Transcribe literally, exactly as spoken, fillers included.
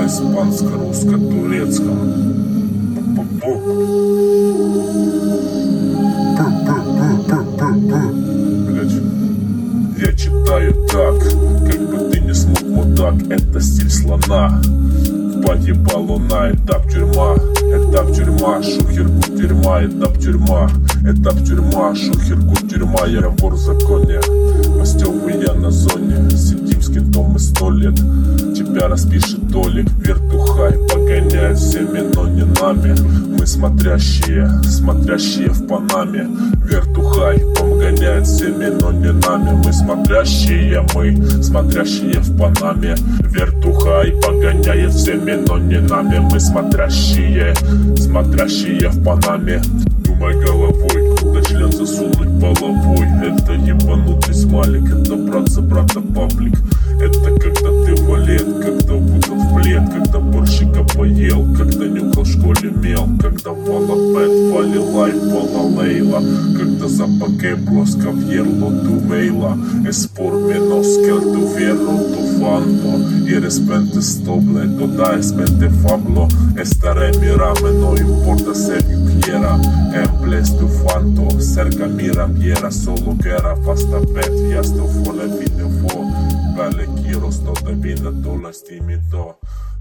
на испанско-русско-турецком. Блять. Я читаю так, как бы ты не смог, мудак. Это стиль слона. Подъеба луна, этап тюрьма. Этап тюрьма, шухерку тюрьма. Этап тюрьма, этап тюрьма, шухерку тюрьма. Я вор в законе, постёвый я на зоне. Сидим с кентом и сто лет, тебя распишет Толик. Вертухай погоняет всеми, но не нами. Мы смотрящие, смотрящие в Панаме. Вертухай погоняет всеми, но не нами. Мы смотрящие, мы смотрящие в Панаме. Вертухай погоняет всеми, но не нами. Мы смотрящие, смотрящие в Панаме. Думай головой, куда член засунуть половой. Это ебанутый смайлик, это брат за брата паблик. Это когда ты валет, когда укутан в плед, когда борщика поел, когда нюхал в школе мел, когда вала бет, вали лайф, вала лейла, когда запаке плоско в'ерло ту вейла, espor menos que el tu fierro, tu fanto, y respente stoble, toda espente fablo, estaré mirame, no importa ser yo quiera, emples tu fanto, cerca mira viera, solo guerra, fasta bet, ya sto fuori video fo. Välle kierros, tota vinna tulla stimi to.